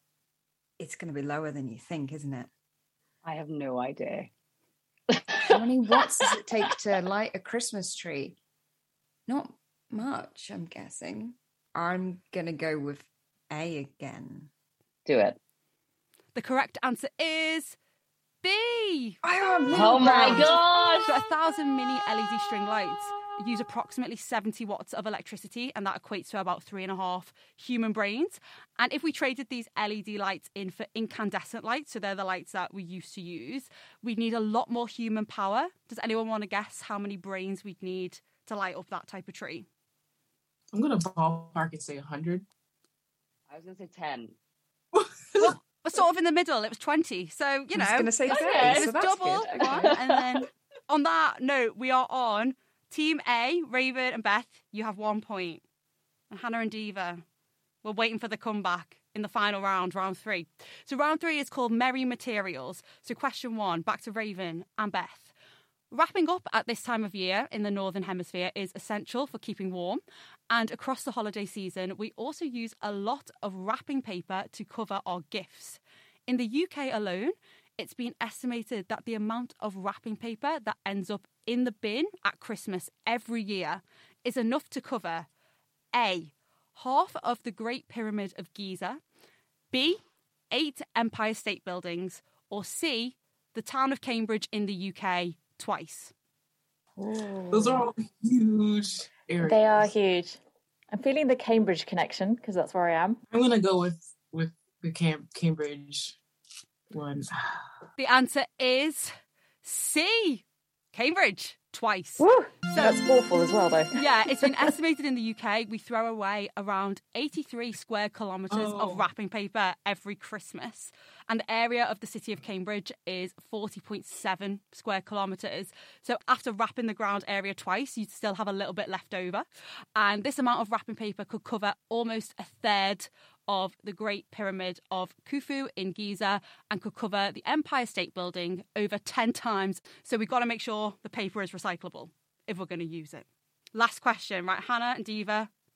It's going to be lower than you think, isn't it? I have no idea. How many watts does it take to light a Christmas tree? Not much, I'm guessing. I'm going to go with A again. Do it. The correct answer is B. Oh my gosh! So a thousand mini L E D string lights use approximately seventy watts of electricity, and that equates to about three and a half human brains. And if we traded these L E D lights in for incandescent lights, so they're the lights that we used to use, we'd need a lot more human power. Does anyone want to guess how many brains we'd need to light up that type of tree? I'm going to ballpark and say one hundred. I was going to say ten. Well, we're sort of in the middle. It was twenty. So, you know. I was going to say thirty, okay, so it was that's double. good. One, and then on that note, we are on Team A, Raven and Beth. You have one point. And Hannah and Diva, we're waiting for the comeback in the final round, round three. So round three is called Merry Materials. So question one, back to Raven and Beth. Wrapping up at this time of year in the Northern Hemisphere is essential for keeping warm. And across the holiday season, we also use a lot of wrapping paper to cover our gifts. In the U K alone, it's been estimated that the amount of wrapping paper that ends up in the bin at Christmas every year is enough to cover A, half of the Great Pyramid of Giza, B, eight Empire State Buildings, or C, the town of Cambridge in the U K twice. Ooh. Those are all huge areas. They are huge. I'm feeling the Cambridge connection because that's where I am. I'm going to go with, with the Cam- Cambridge one. The answer is C, Cambridge, twice. Woo! So That's awful as well, though. Yeah, it's been estimated in the U K we throw away around eighty-three square kilometres Oh. of wrapping paper every Christmas. And the area of the city of Cambridge is forty point seven square kilometres. So after wrapping the ground area twice, you'd still have a little bit left over. And this amount of wrapping paper could cover almost a third of the Great Pyramid of Khufu in Giza and could cover the Empire State Building over ten times. So we've got to make sure the paper is recyclable if we're going to use it. Last question, right? Hannah and Diva,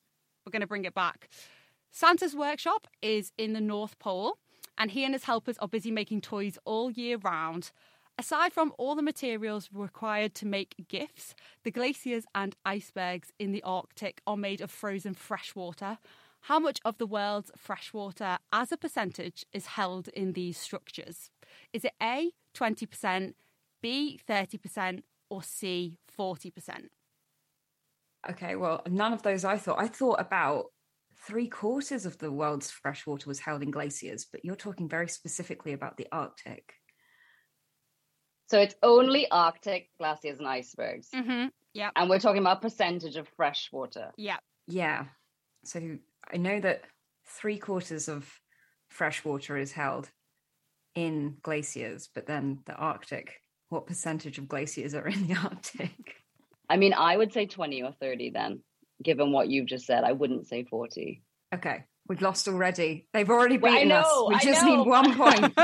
we're going to bring it back. Santa's workshop is in the North Pole, and he and his helpers are busy making toys all year round. Aside from all the materials required to make gifts, the glaciers and icebergs in the Arctic are made of frozen freshwater. How much of the world's freshwater as a percentage is held in these structures? Is it A, twenty percent, B, thirty percent, or C, forty percent? Okay, well, none of those I thought. I thought about three quarters of the world's freshwater was held in glaciers, but you're talking very specifically about the Arctic. So it's only Arctic glaciers and icebergs. Mm-hmm. Yeah. And we're talking about percentage of fresh water. Yeah. Yeah. So I know that three quarters of fresh water is held in glaciers, but then the Arctic, what percentage of glaciers are in the Arctic? I mean, I would say twenty or thirty then, given what you've just said. I wouldn't say forty. Okay. We've lost already. They've already beaten well, I us. know, We I just know. need one point.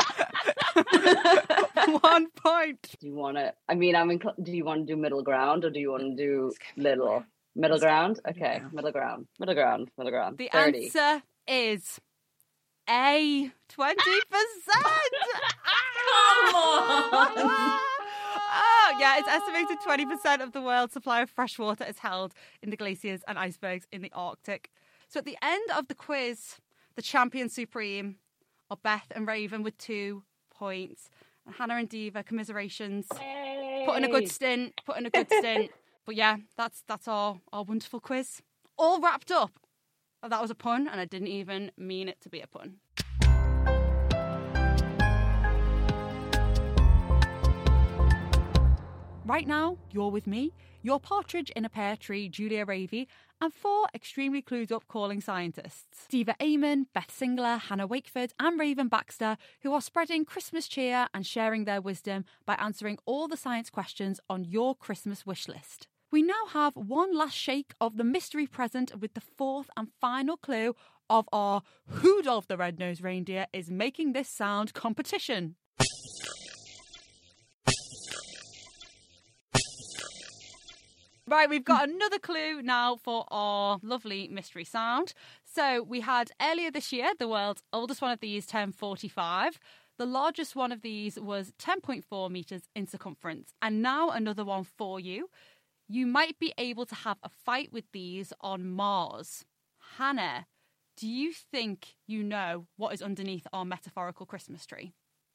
One point. Do you want to, I mean, I'm incl- do you want to do middle ground or do you want to do little? Middle ground? Okay, middle ground. Middle ground. Middle ground. The thirty. answer is A, twenty percent. Come on. Oh, yeah, it's estimated twenty percent of the world's supply of fresh water is held in the glaciers and icebergs in the Arctic. So at the end of the quiz, the champion supreme are Beth and Raven with two points. And Hannah and Diva, commiserations. Hey. Put in a good stint, put in a good stint. But yeah, that's that's our, our wonderful quiz. All wrapped up. Oh, that was a pun, and I didn't even mean it to be a pun. Right now, you're with me, your partridge in a pear tree, Julia Ravey, and four extremely clued up calling scientists. Diva Amon, Beth Singler, Hannah Wakeford and Raven Baxter, who are spreading Christmas cheer and sharing their wisdom by answering all the science questions on your Christmas wish list. We now have one last shake of the mystery present with the fourth and final clue of our Who of the Red-Nosed Reindeer is making this sound competition. Right, we've got another clue now for our lovely mystery sound. So we had earlier this year, the world's oldest one of these turned forty-five. The largest one of these was ten point four metres in circumference. And now another one for you. You might be able to have a fight with these on Mars. Hannah, do you think you know what is underneath our metaphorical Christmas tree?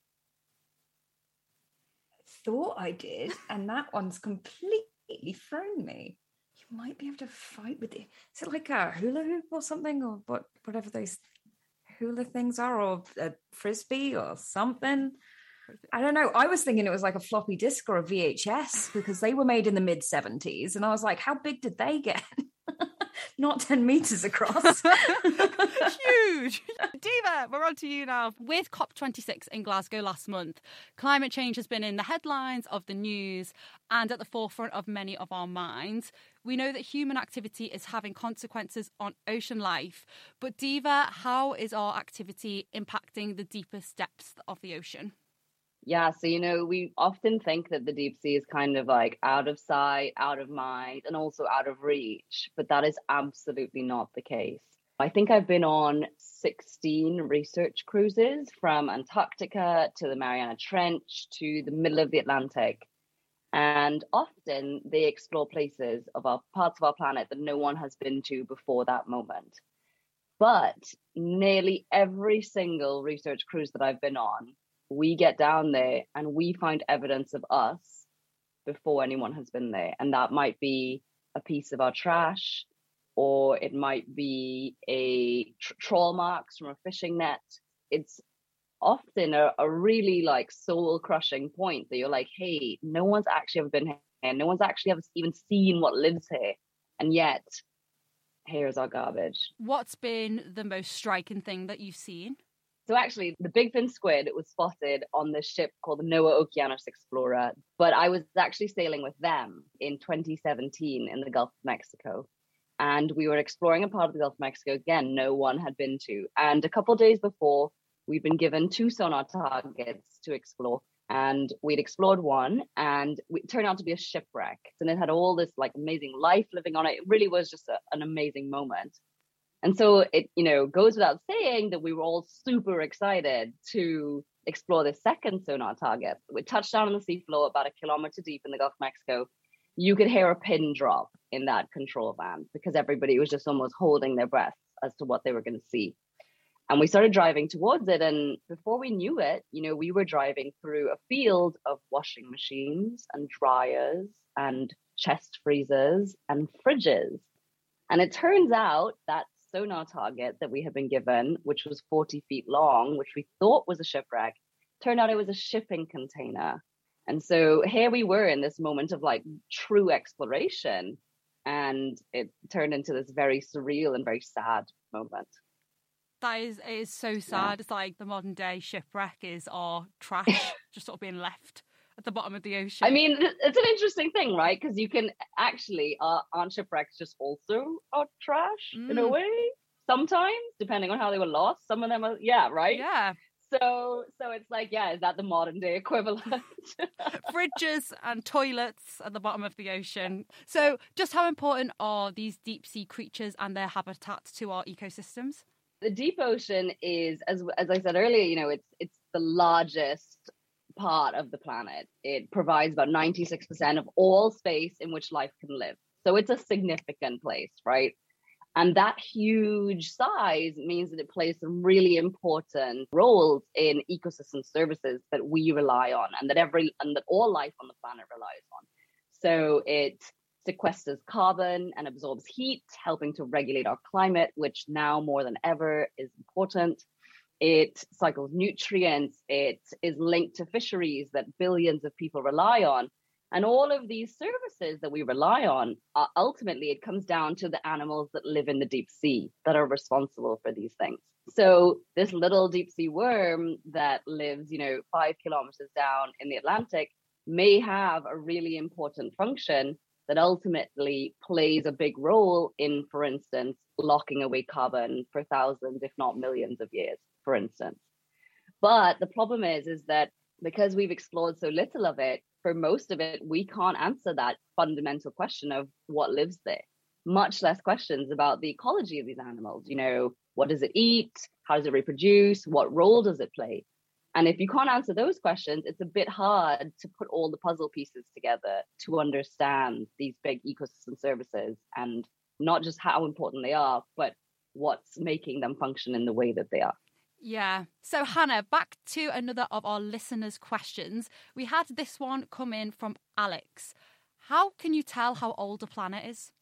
Thought I did, and that one's completely thrown me. You might be able to fight with it. Is it like a hula hoop or something, or what? Whatever those hula things are, or a frisbee or something? I don't know. I was thinking it was like a floppy disk or a V H S because they were made in the mid seventies, and I was like, how big did they get? Not ten meters across. Huge. Diva, we're on to you now. With COP twenty-six in Glasgow last month, climate change has been in the headlines of the news and at the forefront of many of our minds. We know that human activity is having consequences on ocean life. But Diva, how is our activity impacting the deepest depths of the ocean? Yeah, so, you know, we often think that the deep sea is kind of like out of sight, out of mind, and also out of reach, but that is absolutely not the case. I think I've been on sixteen research cruises from Antarctica to the Mariana Trench to the middle of the Atlantic. And often they explore places of our parts of our planet that no one has been to before that moment. But nearly every single research cruise that I've been on, we get down there and we find evidence of us before anyone has been there. And that might be a piece of our trash, or it might be a tr- trawl marks from a fishing net. It's often a, a really like soul crushing point that you're like, hey, no one's actually ever been here. No one's actually ever even seen what lives here. And yet, here's our garbage. What's been the most striking thing that you've seen? So actually, the big fin squid was spotted on this ship called the NOAA Okeanos Explorer. But I was actually sailing with them in twenty seventeen in the Gulf of Mexico. And we were exploring a part of the Gulf of Mexico, again, no one had been to. And a couple of days before, we'd been given two sonar targets to explore. And we'd explored one, and it turned out to be a shipwreck. And it had all this like amazing life living on it. It really was just a, an amazing moment. And so it, you know, goes without saying that we were all super excited to explore this second sonar target. We touched down on the seafloor about a kilometer deep in the Gulf of Mexico. You could hear a pin drop in that control van because everybody was just almost holding their breath as to what they were going to see. And we started driving towards it. And before we knew it, you know, we were driving through a field of washing machines and dryers and chest freezers and fridges. And it turns out that sonar target that we had been given, which was forty feet long, which we thought was a shipwreck, turned out it was a shipping container. And so here we were in this moment of like true exploration. And it turned into this very surreal and very sad moment. That is, it is so sad. Yeah. It's like the modern day shipwreck is our trash just sort of being left at the bottom of the ocean. I mean, it's an interesting thing, right? Because you can actually, uh, aren't shipwrecks just also are trash mm. in a way? Sometimes, depending on how they were lost. Some of them are, yeah, right? Yeah. So, so it's like, yeah, is that the modern day equivalent? Fridges and toilets at the bottom of the ocean. So just how important are these deep sea creatures and their habitats to our ecosystems? The deep ocean is, as as I said earlier, you know, it's it's the largest part of the planet. It provides about ninety-six percent of all space in which life can live. So it's a significant place, right? And that huge size means that it plays some really important roles in ecosystem services that we rely on and that every and that all life on the planet relies on. So it sequesters carbon and absorbs heat, helping to regulate our climate, which now more than ever is important. It cycles nutrients. It is linked to fisheries that billions of people rely on. And all of these services that we rely on, are ultimately, it comes down to the animals that live in the deep sea that are responsible for these things. So this little deep sea worm that lives, you know, five kilometers down in the Atlantic may have a really important function that ultimately plays a big role in, for instance, locking away carbon for thousands, if not millions of years, for instance. But the problem is, is that because we've explored so little of it, for most of it, we can't answer that fundamental question of what lives there, much less questions about the ecology of these animals. You know, what does it eat? How does it reproduce? What role does it play? And if you can't answer those questions, it's a bit hard to put all the puzzle pieces together to understand these big ecosystem services and not just how important they are, but what's making them function in the way that they are. Yeah. So, Hannah, back to another of our listeners' questions. We had this one come in from Alex. How can you tell how old a planet is?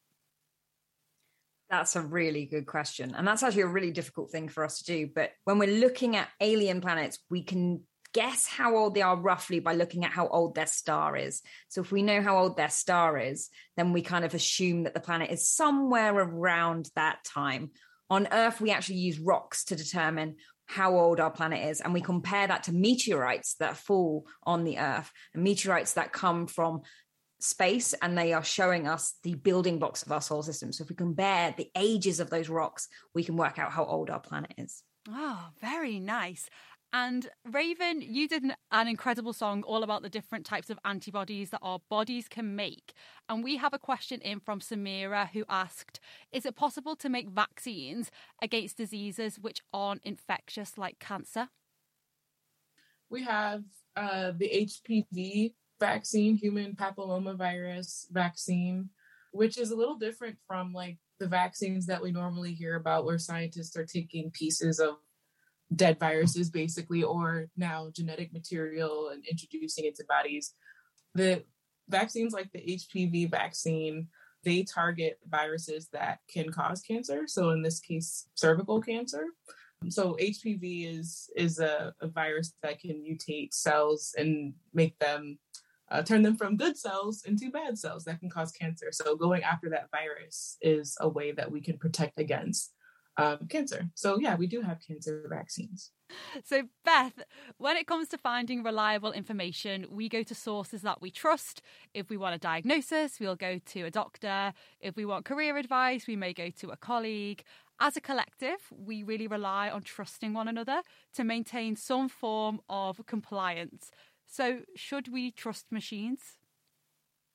That's a really good question. And that's actually a really difficult thing for us to do. But when we're looking at alien planets, we can guess how old they are roughly by looking at how old their star is. So if we know how old their star is, then we kind of assume that the planet is somewhere around that time. On Earth, we actually use rocks to determine how old our planet is. And we compare that to meteorites that fall on the Earth, and meteorites that come from space, and they are showing us the building blocks of our solar system. So if we compare the ages of those rocks, we can work out how old our planet is. Oh, very nice. And Raven, you did an, an incredible song all about the different types of antibodies that our bodies can make. And we have a question in from Samira who asked, is it possible to make vaccines against diseases which aren't infectious like cancer? We have uh, the H P V vaccine, human papillomavirus vaccine, which is a little different from like the vaccines that we normally hear about where scientists are taking pieces of dead viruses basically, or now genetic material and introducing it to bodies. The vaccines like the H P V vaccine, they target viruses that can cause cancer. So in this case, cervical cancer. So H P V is is a, a virus that can mutate cells and make them Uh, turn them from good cells into bad cells that can cause cancer. So going after that virus is a way that we can protect against um, cancer. So yeah, we do have cancer vaccines. So Beth, when it comes to finding reliable information, we go to sources that we trust. If we want a diagnosis, we'll go to a doctor. If we want career advice, we may go to a colleague. As a collective, we really rely on trusting one another to maintain some form of compliance. So should we trust machines?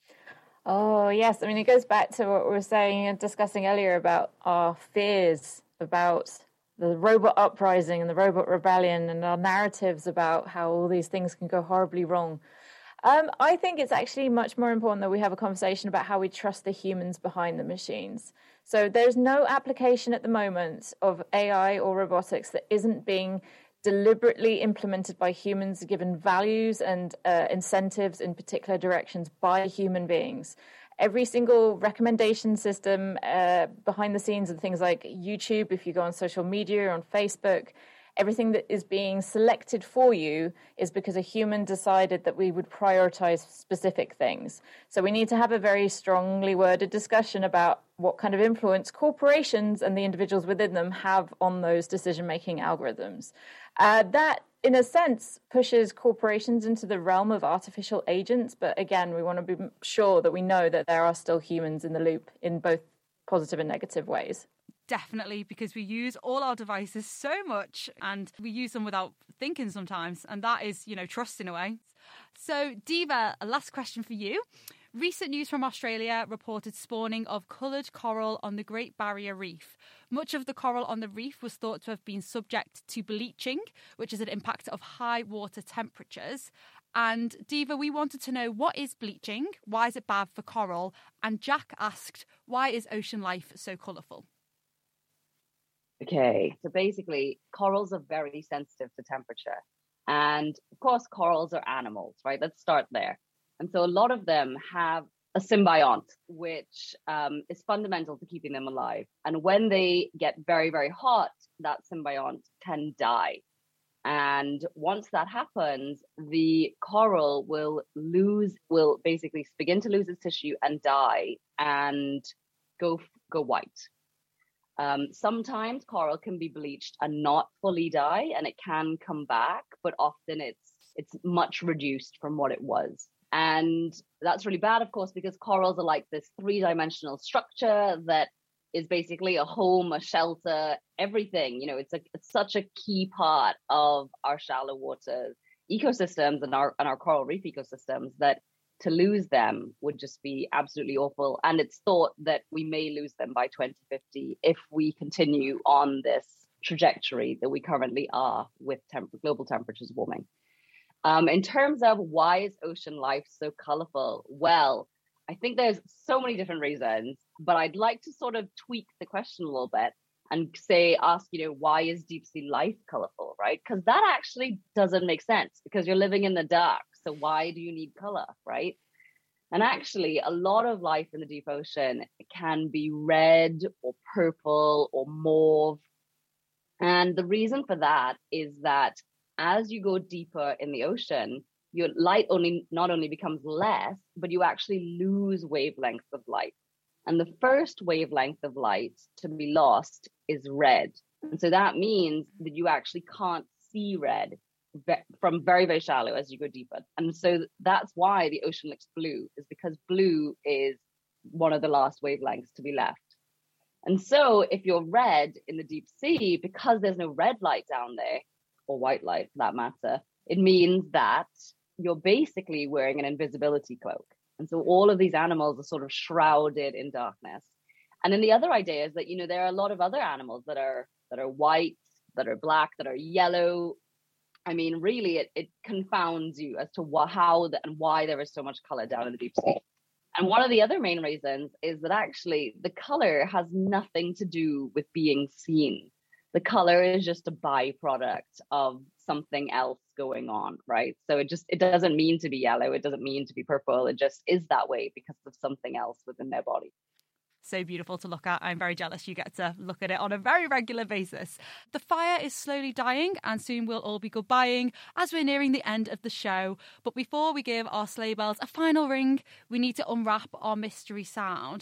Oh, yes. I mean, it goes back to what we were saying and discussing earlier about our fears about the robot uprising and the robot rebellion and our narratives about how all these things can go horribly wrong. Um, I think it's actually much more important that we have a conversation about how we trust the humans behind the machines. So there's no application at the moment of A I or robotics that isn't being deliberately implemented by humans, given values and uh, incentives in particular directions by human beings. Every single recommendation system uh, behind the scenes of things like YouTube, if you go on social media or on Facebook, everything that is being selected for you is because a human decided that we would prioritize specific things. So we need to have a very strongly worded discussion about what kind of influence corporations and the individuals within them have on those decision-making algorithms. Uh, that, in a sense, pushes corporations into the realm of artificial agents. But again, we want to be sure that we know that there are still humans in the loop in both positive and negative ways. Definitely, because we use all our devices so much and we use them without thinking sometimes. And that is, you know, trust in a way. So, Diva, a last question for you. Recent news from Australia reported spawning of coloured coral on the Great Barrier Reef. Much of the coral on the reef was thought to have been subject to bleaching, which is an impact of high water temperatures. And Diva, we wanted to know, what is bleaching? Why is it bad for coral? And Jack asked, why is ocean life so colourful? Okay, so basically, corals are very sensitive to temperature. And of course, corals are animals, right? Let's start there. And so a lot of them have a symbiont, which um, is fundamental to keeping them alive. And when they get very, very hot, that symbiont can die. And once that happens, the coral will lose, will basically begin to lose its tissue and die and go go white. Um, sometimes coral can be bleached and not fully die, and it can come back, but often it's it's much reduced from what it was. And that's really bad, of course, because corals are like this three-dimensional structure that is basically a home, a shelter, everything. You know, it's a it's such a key part of our shallow water ecosystems and our and our coral reef ecosystems that to lose them would just be absolutely awful. And it's thought that we may lose them by twenty fifty if we continue on this trajectory that we currently are with temp- global temperatures warming. Um, in terms of why is ocean life so colorful? Well, I think there's so many different reasons, but I'd like to sort of tweak the question a little bit and say, ask, you know, why is deep sea life colorful, right? Because that actually doesn't make sense because you're living in the dark. So why do you need color, right? And actually, a lot of life in the deep ocean can be red or purple or mauve. And the reason for that is that as you go deeper in the ocean, your light only not only becomes less, but you actually lose wavelengths of light. And the first wavelength of light to be lost is red. And so that means that you actually can't see red from very, very shallow as you go deeper. And so that's why the ocean looks blue, is because blue is one of the last wavelengths to be left. And so if you're red in the deep sea, because there's no red light down there, or white light for that matter, it means that you're basically wearing an invisibility cloak. And so all of these animals are sort of shrouded in darkness. And then the other idea is that, you know, there are a lot of other animals that are that are white, that are black, that are yellow. I mean, really, it, it confounds you as to wh- how the, and why there is so much color down in the deep sea. And one of the other main reasons is that actually the color has nothing to do with being seen. The color is just a byproduct of something else going on, right? So it just, it doesn't mean to be yellow. It doesn't mean to be purple. It just is that way because of something else within their body. So beautiful to look at. I'm very jealous you get to look at it on a very regular basis. The fire is slowly dying and soon we'll all be goodbying as we're nearing the end of the show. But before we give our sleigh bells a final ring, we need to unwrap our mystery sound.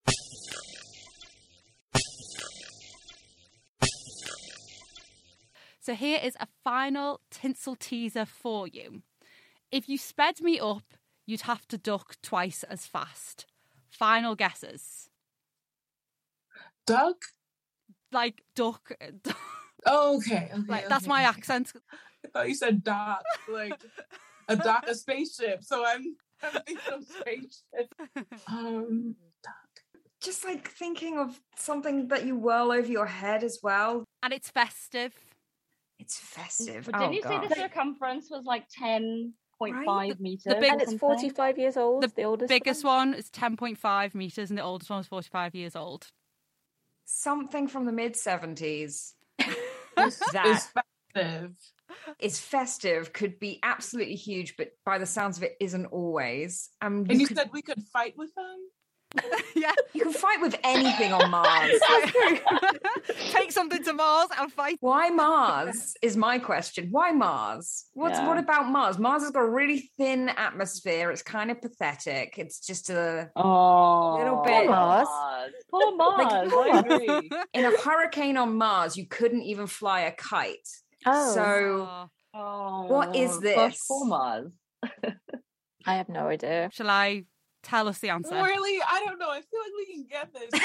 So here is a final tinsel teaser for you. If you sped me up, you'd have to duck twice as fast. Final guesses. Duck? Like duck. Oh, okay. okay like okay. That's my accent. I thought you said dock, like a dock, a spaceship. So I'm, I'm thinking of spaceship. Um, duck. just like thinking of something that you whirl over your head as well. And it's festive. It's festive. But oh, didn't you God. say the circumference was like ten point five Right. meters? The big- And it's forty-five years old, the, the oldest biggest one. one is ten point five meters and the oldest one is forty-five years old. Something from the mid seventies. It's, that it's festive. is festive, could be absolutely huge, but by the sounds of it, isn't always. Um, And you could, said we could fight with them? Yeah. you can fight with anything on Mars. Take something to Mars and fight. Why Mars is my question. Why Mars? What's Yeah. what about Mars? Mars has got a really thin atmosphere. It's kind of pathetic. It's just a Oh, little Poor bit. Mars. Poor Mars. I agree. In a hurricane on Mars, you couldn't even fly a kite. Oh. So Oh, What is gosh, this? poor Mars. I have no idea. Shall I tell us the answer? Really? I don't know. I feel like we can get this.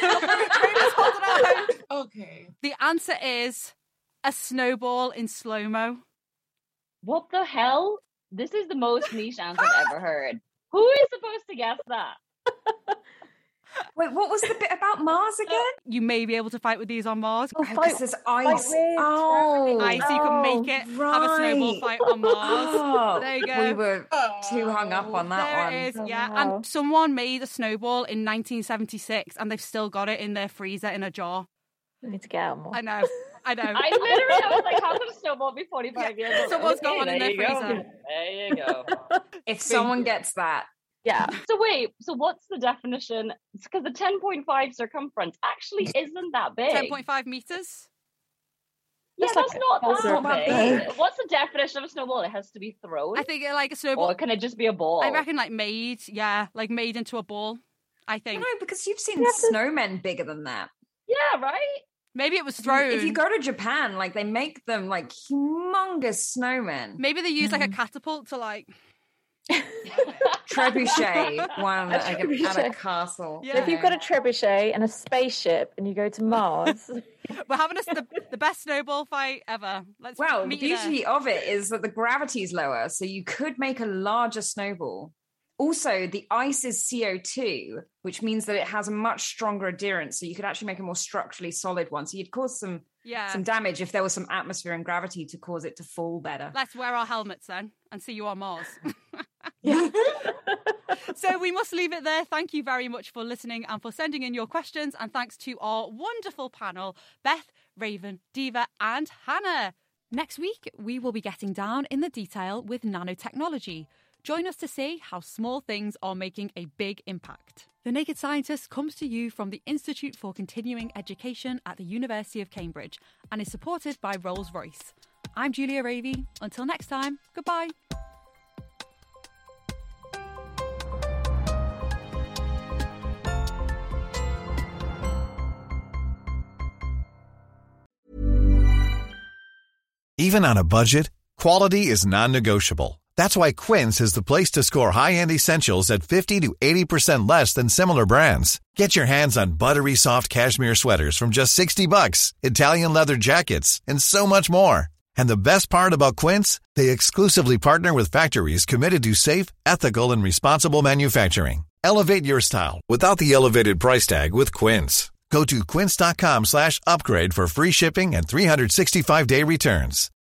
Okay. The answer is a snowball in slow-mo. What the hell? This is the most niche answer I've ever heard. Who is supposed to guess that? wait, what was the bit about Mars again? You may be able to fight with these on Mars. Oh, Oh, fight, 'cause there's fight ice. with Oh, Ice, you can make it. Have a snowball right. fight on Mars. Oh, There you go. We were too hung up on that There one. it is, Oh, yeah. wow. And someone made a snowball in nineteen seventy-six and they've still got it in their freezer in a jar. I need to get out more. I know. I know. I literally, I was like, how could a snowball be forty-five years old? Someone's got Okay, one in there their you go. freezer. There you go. If someone gets that, Yeah. So wait, so what's the definition? Because the ten point five circumference actually isn't that big. ten point five meters. Yeah, That's that's like not, a that's boulder. not Big. big. What's the definition of a snowball? It has to be thrown? I think uh, like a snowball. Or can it just be a ball? I reckon like made, yeah, like made into a ball. I I think know, because you've seen Yeah, but- snowmen bigger than that. Yeah, right? maybe it was thrown. If you go to Japan, like they make them like humongous snowmen. Maybe they use Mm. like a catapult to like. Trebuchet, one A like, at a trebuchet. castle. Yeah. So if you've got a trebuchet and a spaceship and you go to Mars, We're having us the, the best snowball fight ever. Let's Well, the meet you there. beauty of it is that the gravity's lower, so you could make a larger snowball. Also, the ice is C O two, which means that it has a much stronger adherence, so you could actually make a more structurally solid one. So you'd cause some Yeah. some damage if there was some atmosphere and gravity to cause it to fall better. Let's wear our helmets then and see you on Mars. yeah. So we must leave it there. Thank you very much for listening and for sending in your questions. And thanks to our wonderful panel, Beth, Raven, Diva, and Hannah. Next week, we will be getting down in the detail with nanotechnology. Join us to see how small things are making a big impact. The Naked Scientist comes to you from the Institute for Continuing Education at the University of Cambridge and is supported by Rolls-Royce. I'm Julia Ravey. Until next time, goodbye. Even on a budget, quality is non-negotiable. That's why Quince is the place to score high-end essentials at fifty to eighty percent less than similar brands. Get your hands on buttery soft cashmere sweaters from just sixty bucks, Italian leather jackets, and so much more. And the best part about Quince, they exclusively partner with factories committed to safe, ethical, and responsible manufacturing. Elevate your style without the elevated price tag with Quince. Go to quince.com slash upgrade for free shipping and three sixty-five day returns.